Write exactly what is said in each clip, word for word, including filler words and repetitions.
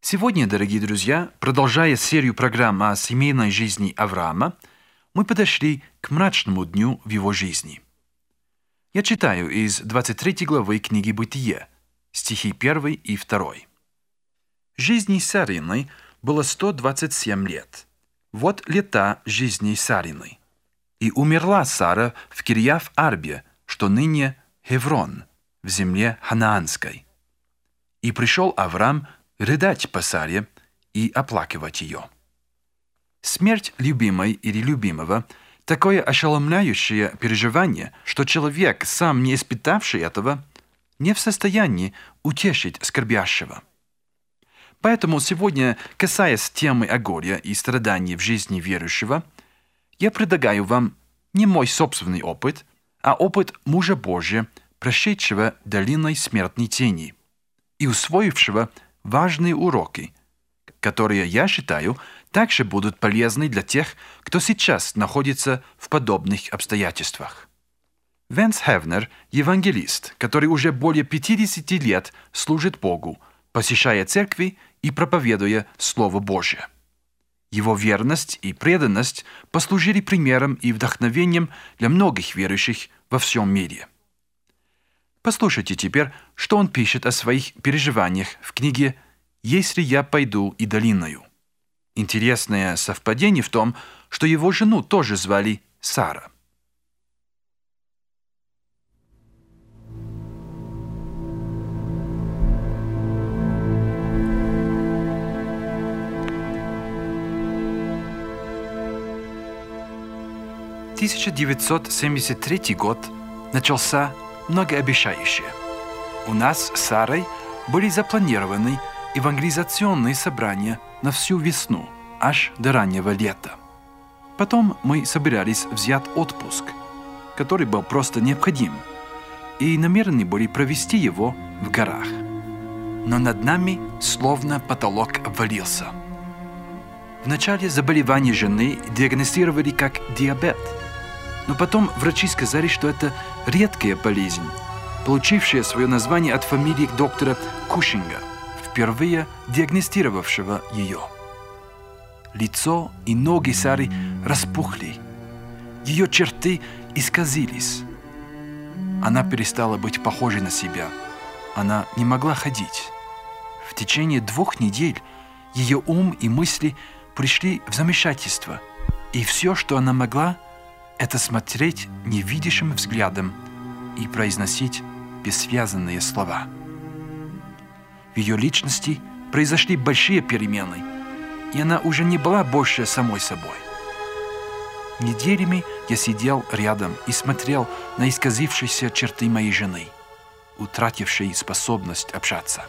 Сегодня, дорогие друзья, продолжая серию программ о семейной жизни Авраама, мы подошли к мрачному дню в его жизни. Я читаю из двадцать третьей главы книги «Бытие», стихи первый и второй. Жизни Сарины было сто двадцать семь лет. Вот лета жизни Сарины. И умерла Сара в Кирьяв-Арбе, что ныне Хеврон, в земле Ханаанской. И пришел Авраам рыдать по Саре и оплакивать ее. Смерть любимой или любимого – такое ошеломляющее переживание, что человек, сам не испытавший этого, не в состоянии утешить скорбящего. Поэтому сегодня, касаясь темы о горе и страдании в жизни верующего, я предлагаю вам не мой собственный опыт, а опыт мужа Божия, прошедшего долиной смертной тени и усвоившего важные уроки, которые, я считаю, также будут полезны для тех, кто сейчас находится в подобных обстоятельствах. Венс Хевнер – евангелист, который уже более пятидесяти лет служит Богу, посещая церкви и проповедуя Слово Божие. Его верность и преданность послужили примером и вдохновением для многих верующих во всем мире. Послушайте теперь, что он пишет о своих переживаниях в книге «Если я пойду и долиною». Интересное совпадение в том, что его жену тоже звали Сара. тысяча девятьсот семьдесят третий год начался многообещающе. У нас с Сарой были запланированы евангелизационные собрания на всю весну, аж до раннего лета. Потом мы собирались взять отпуск, который был просто необходим, и намерены были провести его в горах. Но над нами словно потолок обвалился. Вначале заболевание жены диагностировали как диабет, но потом врачи сказали, что это редкая болезнь, получившая свое название от фамилии доктора Кушинга, впервые диагностировавшего ее. Лицо и ноги Сары распухли, ее черты исказились. Она перестала быть похожей на себя, она не могла ходить. В течение двух недель ее ум и мысли пришли в замешательство, и все, что она могла, это смотреть невидящим взглядом и произносить бессвязанные слова. В ее личности произошли большие перемены, и она уже не была больше самой собой. Неделями я сидел рядом и смотрел на исказившиеся черты моей жены, утратившей способность общаться.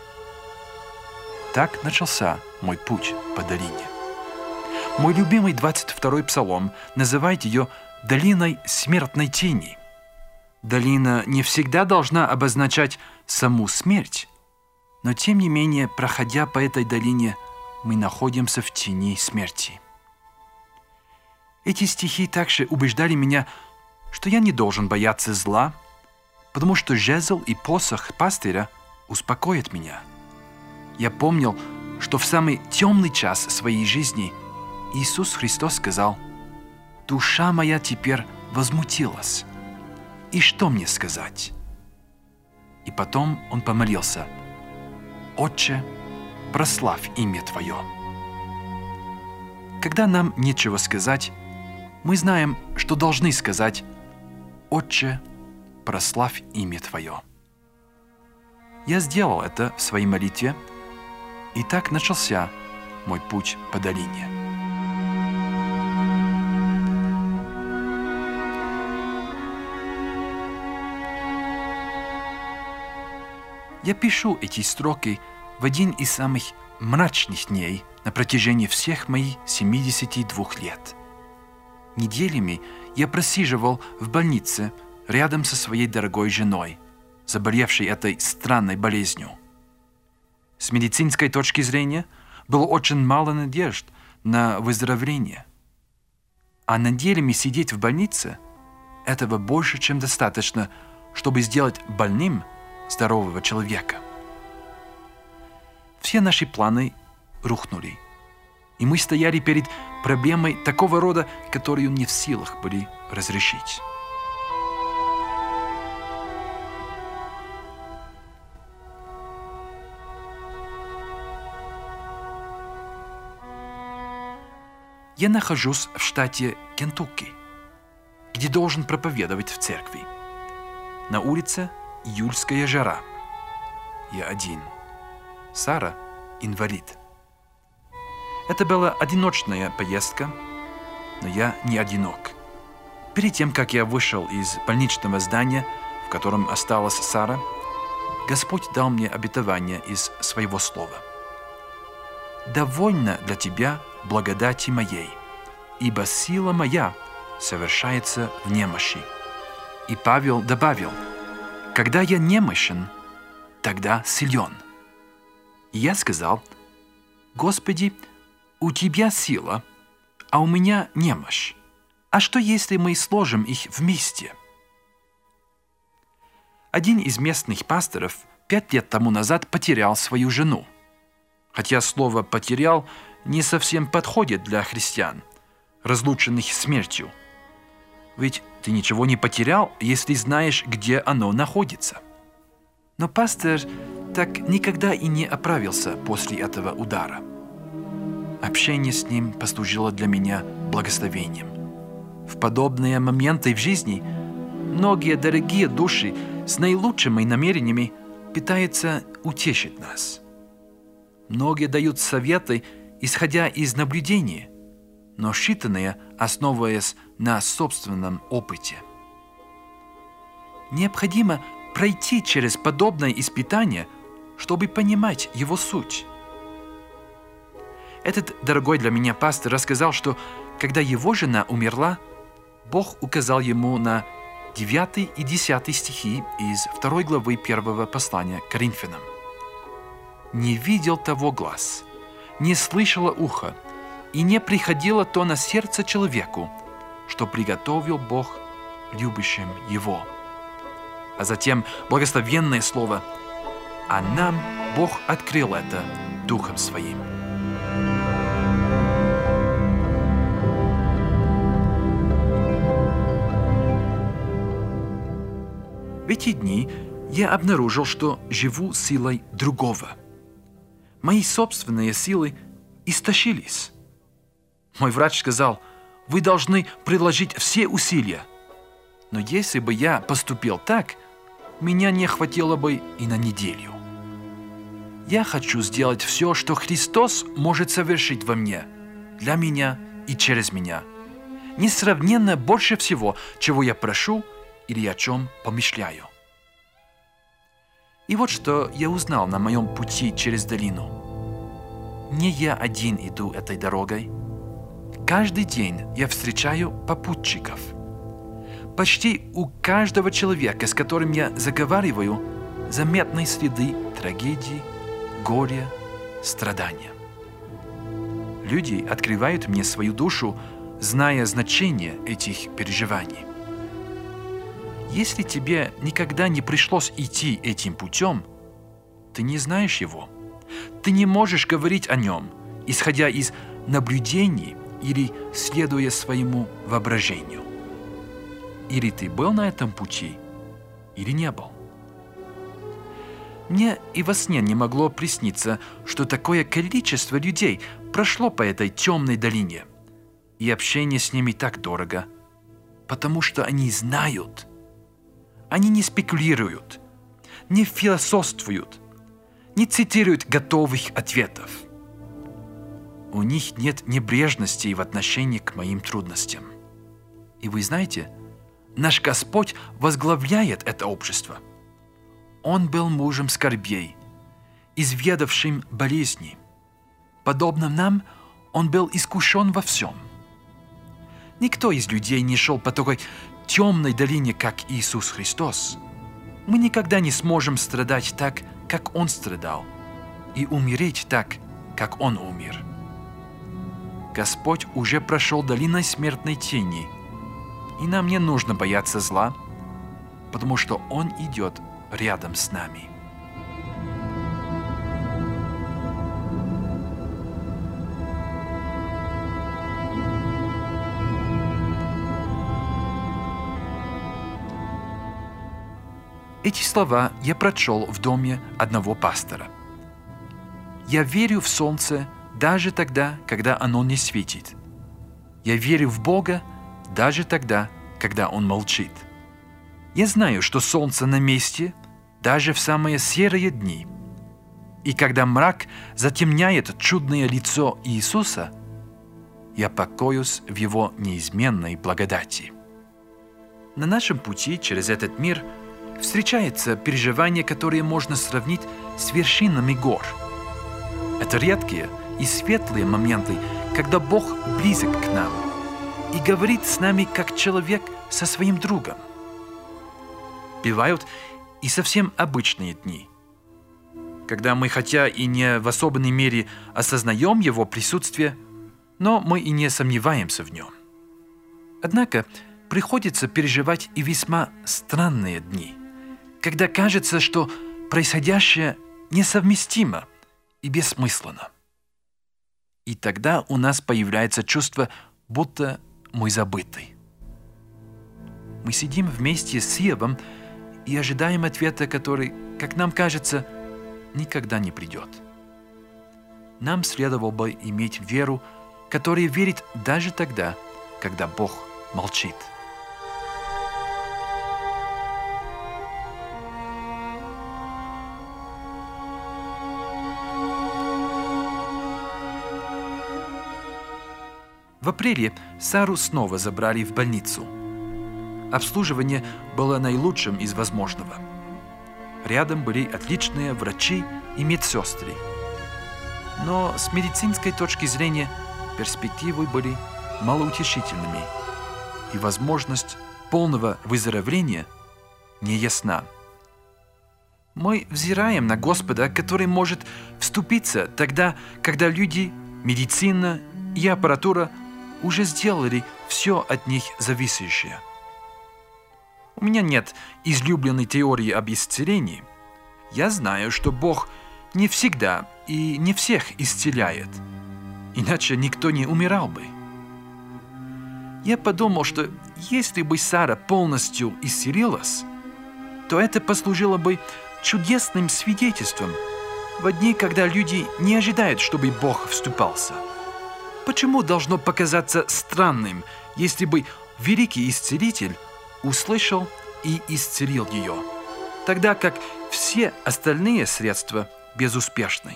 Так начался мой путь по долине. Мой любимый двадцать второй псалом называет ее «долиной смертной тени». Долина не всегда должна обозначать саму смерть, но тем не менее, проходя по этой долине, мы находимся в тени смерти. Эти стихи также убеждали меня, что я не должен бояться зла, потому что жезл и посох пастыря успокоят меня. Я помнил, что в самый темный час своей жизни Иисус Христос сказал: «Душа моя теперь возмутилась. И что мне сказать?» И потом он помолился: «Отче, прославь имя Твое». Когда нам нечего сказать, мы знаем, что должны сказать: «Отче, прославь имя Твое». Я сделал это в своей молитве, и так начался мой путь по долине. Я пишу эти строки в один из самых мрачных дней на протяжении всех моих семидесяти двух лет. Неделями я просиживал в больнице рядом со своей дорогой женой, заболевшей этой странной болезнью. С медицинской точки зрения было очень мало надежд на выздоровление. А неделями сидеть в больнице – этого больше, чем достаточно, чтобы сделать больным здорового человека. Все наши планы рухнули. И мы стояли перед проблемой такого рода, которую не в силах были разрешить. Я нахожусь в штате Кентукки, где должен проповедовать в церкви. На улице июльская жара. Я один. Сара – инвалид. Это была одиночная поездка, но я не одинок. Перед тем, как я вышел из больничного здания, в котором осталась Сара, Господь дал мне обетование из своего слова. «Довольно для тебя благодати моей, ибо сила моя совершается в немощи». И Павел добавил: «Когда я немощен, тогда силен». И я сказал: «Господи, у Тебя сила, а у меня немощь. А что, если мы сложим их вместе?» Один из местных пасторов пять лет тому назад потерял свою жену. Хотя слово «потерял» не совсем подходит для христиан, разлученных смертью. Ведь ты ничего не потерял, если знаешь, где оно находится. Но пастор так никогда и не оправился после этого удара. Общение с ним послужило для меня благословением. В подобные моменты в жизни многие дорогие души с наилучшими намерениями пытаются утешить нас. Многие дают советы, исходя из наблюдения, но считанные, основываясь на собственном опыте. Необходимо пройти через подобное испытание, чтобы понимать его суть. Этот дорогой для меня пастор рассказал, что когда его жена умерла, Бог указал ему на девятый и десятый стихи из второй главы первого послания к Коринфянам. «Не видел того глаз, не слышало ухо, и не приходило то на сердце человеку, что приготовил Бог любящим его». А затем благословенное слово: «А нам Бог открыл это Духом Своим». В эти дни я обнаружил, что живу силой другого. Мои собственные силы истощились. Мой врач сказал: «Вы должны приложить все усилия». Но если бы я поступил так, меня не хватило бы и на неделю. Я хочу сделать все, что Христос может совершить во мне, для меня и через меня, несравненно больше всего, чего я прошу или о чем помышляю. И вот что я узнал на моем пути через долину. Не я один иду этой дорогой. Каждый день я встречаю попутчиков. Почти у каждого человека, с которым я заговариваю, заметны следы трагедии, горя, страдания. Люди открывают мне свою душу, зная значение этих переживаний. Если тебе никогда не пришлось идти этим путем, ты не знаешь его. Ты не можешь говорить о нем, исходя из наблюдений или следуя своему воображению. Или ты был на этом пути, или не был. Мне и во сне не могло присниться, что такое количество людей прошло по этой темной долине, и общение с ними так дорого, потому что они знают. Они не спекулируют, не философствуют, не цитируют готовых ответов. У них нет небрежности в отношении к моим трудностям. И вы знаете, наш Господь возглавляет это общество. Он был мужем скорбей, изведавшим болезни. Подобно нам, он был искушен во всем. Никто из людей не шел по такой темной долине, как Иисус Христос. Мы никогда не сможем страдать так, как Он страдал, и умереть так, как Он умер. Господь уже прошел долиной смертной тени, и нам не нужно бояться зла, потому что Он идет рядом с нами. Эти слова я прочел в доме одного пастора. «Я верю в солнце даже тогда, когда оно не светит. Я верю в Бога даже тогда, когда Он молчит. Я знаю, что солнце на месте даже в самые серые дни. И когда мрак затемняет чудное лицо Иисуса, я покоюсь в Его неизменной благодати». На нашем пути через этот мир встречаются переживания, которые можно сравнить с вершинами гор. Это редкие и светлые моменты, когда Бог близок к нам и говорит с нами как человек со своим другом. Бывают и совсем обычные дни, когда мы, хотя и не в особенной мере осознаем Его присутствие, но мы и не сомневаемся в Нем. Однако приходится переживать и весьма странные дни, когда кажется, что происходящее несовместимо и бессмысленно. И тогда у нас появляется чувство, будто мы забыты. Мы сидим вместе с Иовом и ожидаем ответа, который, как нам кажется, никогда не придет. Нам следовало бы иметь веру, которая верит даже тогда, когда Бог молчит. В апреле Сару снова забрали в больницу. Обслуживание было наилучшим из возможного. Рядом были отличные врачи и медсестры. Но с медицинской точки зрения перспективы были малоутешительными, и возможность полного выздоровления не ясна. Мы взираем на Господа, который может вступиться тогда, когда люди, медицина и аппаратура уже сделали все от них зависящее. У меня нет излюбленной теории об исцелении. Я знаю, что Бог не всегда и не всех исцеляет, иначе никто не умирал бы. Я подумал, что если бы Сара полностью исцелилась, то это послужило бы чудесным свидетельством в дни, когда люди не ожидают, чтобы Бог вступался. Почему должно показаться странным, если бы великий исцелитель услышал и исцелил ее, тогда как все остальные средства безуспешны?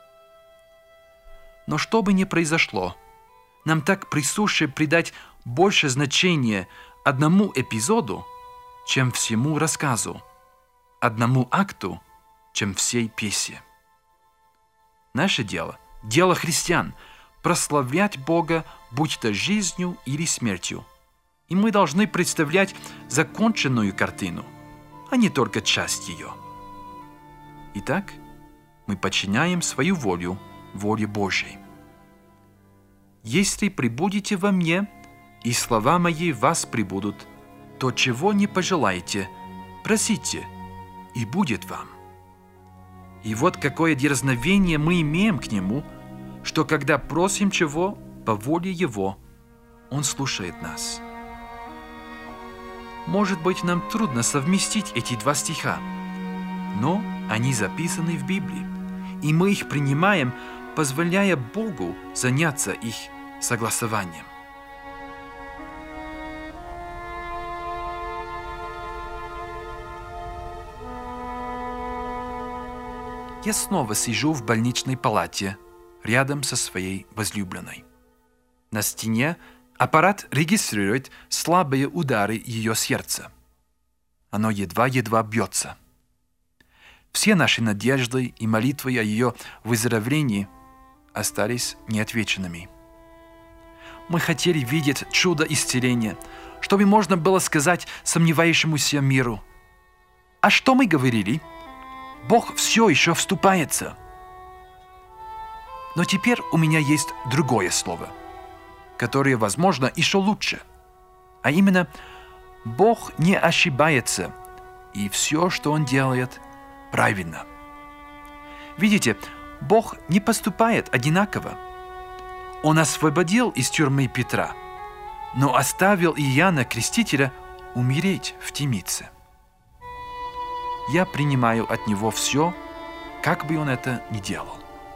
Но что бы ни произошло, нам так присуще придать больше значения одному эпизоду, чем всему рассказу, одному акту, чем всей пьесе. Наше дело, дело христиан, прославлять Бога, будь то жизнью или смертью. И мы должны представлять законченную картину, а не только часть ее. Итак, мы подчиняем свою волю воле Божьей. «Если пребудете во мне, и слова мои в вас пребудут, то чего не пожелаете, просите, и будет вам». И вот какое дерзновение мы имеем к Нему, что когда просим чего по воле Его, Он слушает нас. Может быть, нам трудно совместить эти два стиха, но они записаны в Библии, и мы их принимаем, позволяя Богу заняться их согласованием. Я снова сижу в больничной палате, рядом со своей возлюбленной. На стене аппарат регистрирует слабые удары ее сердца. Оно едва-едва бьется. Все наши надежды и молитвы о ее выздоровлении остались неотвеченными. Мы хотели видеть чудо исцеления, чтобы можно было сказать сомневающемуся миру: «А что мы говорили? Бог все еще вступается». Но теперь у меня есть другое слово, которое, возможно, еще лучше. А именно, Бог не ошибается, и все, что Он делает, правильно. Видите, Бог не поступает одинаково. Он освободил из тюрьмы Петра, но оставил Иоанна Крестителя умереть в темнице. я принимаю от него все, как бы он это ни делал.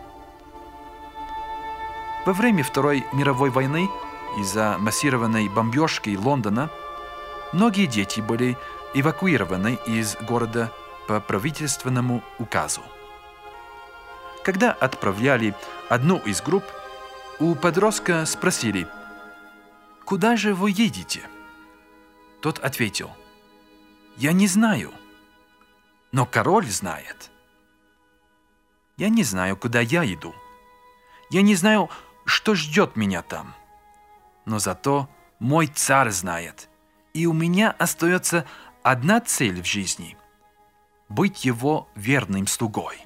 Во время Второй мировой войны из-за массированной бомбежки Лондона многие дети были эвакуированы из города по правительственному указу. Когда отправляли одну из групп, у подростка спросили: «Куда же вы едете?» Тот ответил: «Я не знаю, но король знает». Я не знаю, куда я иду. Я не знаю, что ждет меня там. Но зато мой царь знает, и у меня остается одна цель в жизни – быть его верным слугой.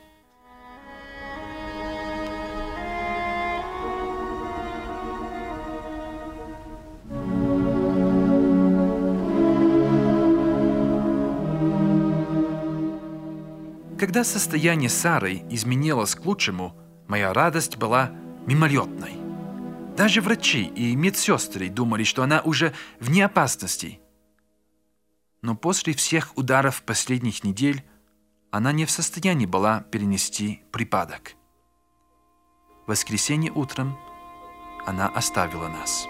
Когда состояние Сары изменилось к лучшему, моя радость была мимолетной. Даже врачи и медсестры думали, что она уже вне опасности. Но после всех ударов последних недель она не в состоянии была перенести припадок. В воскресенье утром она оставила нас.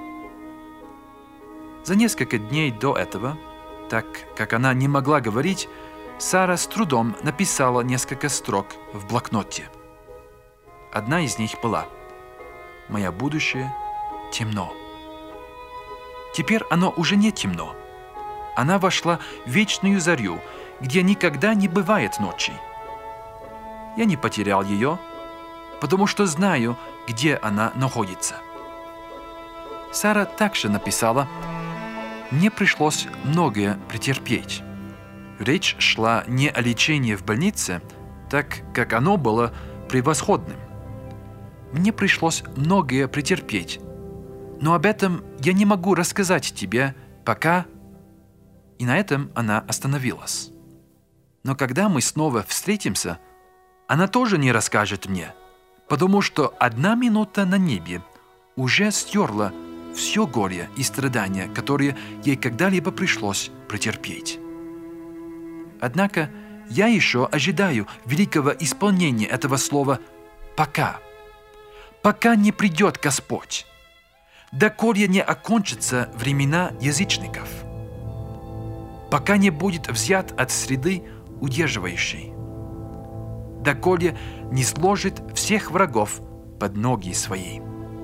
За несколько дней до этого, так как она не могла говорить, Сара с трудом написала несколько строк в блокноте. Одна из них была: «Мое будущее темно». Теперь оно уже не темно. Она вошла в вечную зарю, где никогда не бывает ночи. Я не потерял ее, потому что знаю, где она находится. Сара также написала: «Мне пришлось многое претерпеть». Речь шла не о лечении в больнице, так как оно было превосходным. Мне пришлось многое претерпеть, но об этом я не могу рассказать тебе пока. И на этом она остановилась. Но когда мы снова встретимся, она тоже не расскажет мне, потому что одна минута на небе уже стерла все горе и страдания, которые ей когда-либо пришлось претерпеть. Однако я еще ожидаю великого исполнения этого слова «пока». Пока не придет Господь, доколе не окончатся времена язычников, пока не будет взят от среды удерживающей, доколе не сложит всех врагов под ноги свои.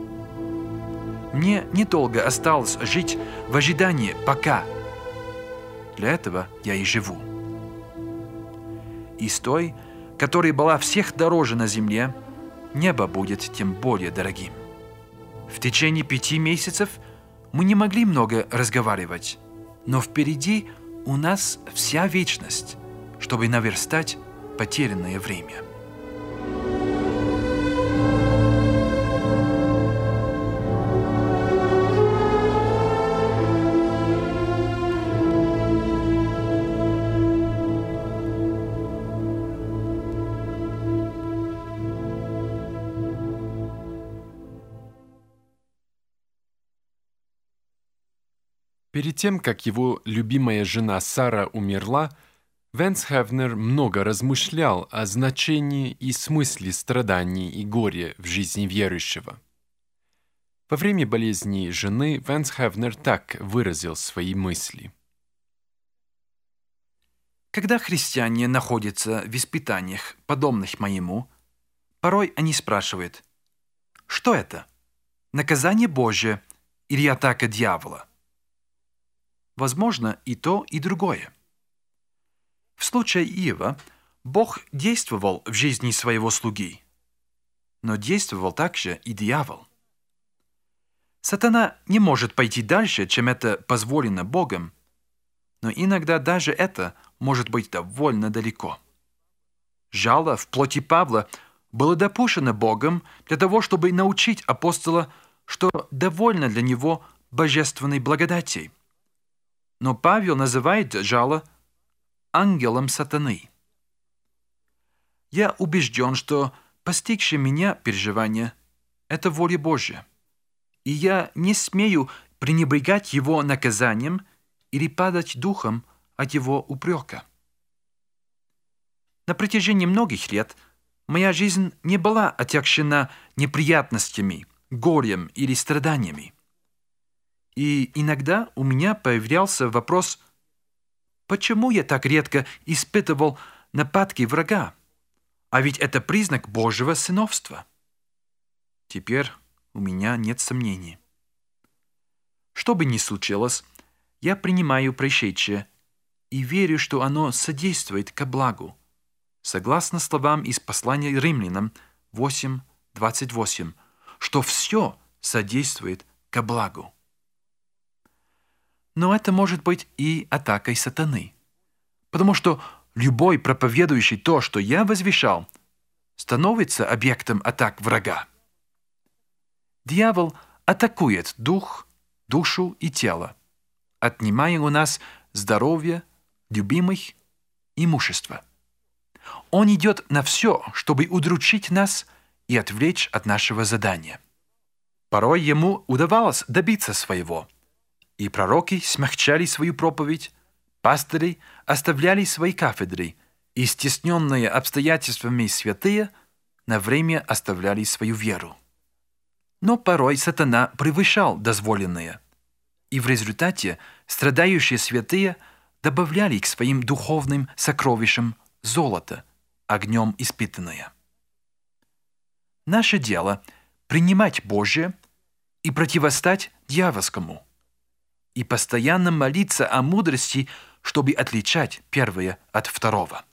Мне недолго осталось жить в ожидании «пока». Для этого я и живу. И с той, которая была всех дороже на земле, небо будет тем более дорогим. В течение пяти месяцев мы не могли много разговаривать, но впереди у нас вся вечность, чтобы наверстать потерянное время. Перед тем, как его любимая жена Сара умерла, Венс Хевнер много размышлял о значении и смысле страданий и горя в жизни верующего. Во время болезни жены Венс Хевнер так выразил свои мысли. Когда христиане находятся в испытаниях, подобных моему, порой они спрашивают: что это? Наказание Божие или атака дьявола? Возможно, и то, и другое. В случае Иова Бог действовал в жизни своего слуги, но действовал также и дьявол. Сатана не может пойти дальше, чем это позволено Богом, но иногда даже это может быть довольно далеко. Жало в плоти Павла было допущено Богом для того, чтобы научить апостола, что довольно для него божественной благодати. Но Павел называет жало ангелом сатаны. Я убежден, что постигшее меня переживание – это воля Божья, и я не смею пренебрегать его наказанием или падать духом от его упрека. На протяжении многих лет моя жизнь не была отягчена неприятностями, горем или страданиями. И иногда у меня появлялся вопрос, почему я так редко испытывал нападки врага? А ведь это признак Божьего сыновства. Теперь у меня нет сомнений. Что бы ни случилось, я принимаю происшедшее и верю, что оно содействует ко благу, согласно словам из послания Римлянам восемь двадцать восемь, что все содействует ко благу. Но это может быть и атакой сатаны, потому что любой проповедующий то, что я возвещал, становится объектом атак врага. Дьявол атакует дух, душу и тело, отнимая у нас здоровье, любимых, имущество. Он идет на все, чтобы удручить нас и отвлечь от нашего задания. Порой ему удавалось добиться своего, и пророки смягчали свою проповедь, пастыри оставляли свои кафедры, и стесненные обстоятельствами святые на время оставляли свою веру. Но порой сатана превышал дозволенное, и в результате страдающие святые добавляли к своим духовным сокровищам золото, огнем испытанное. Наше дело – принимать Божие и противостать дьявольскому, и постоянно молиться о мудрости, чтобы отличать первое от второго.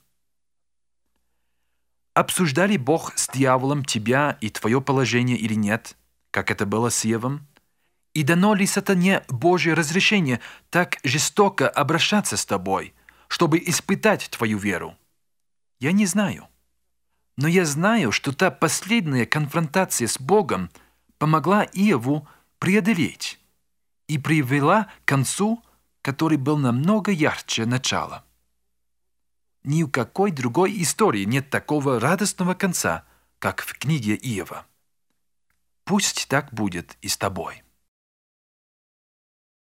Обсуждал ли Бог с дьяволом тебя и твое положение или нет, как это было с Евом? И дано ли сатане Божье разрешение так жестоко обращаться с тобой, чтобы испытать твою веру? Я не знаю. Но я знаю, что та последняя конфронтация с Богом помогла Иову преодолеть и привела к концу, который был намного ярче начала. Ни у какой другой истории нет такого радостного конца, как в книге Иова. Пусть так будет и с тобой.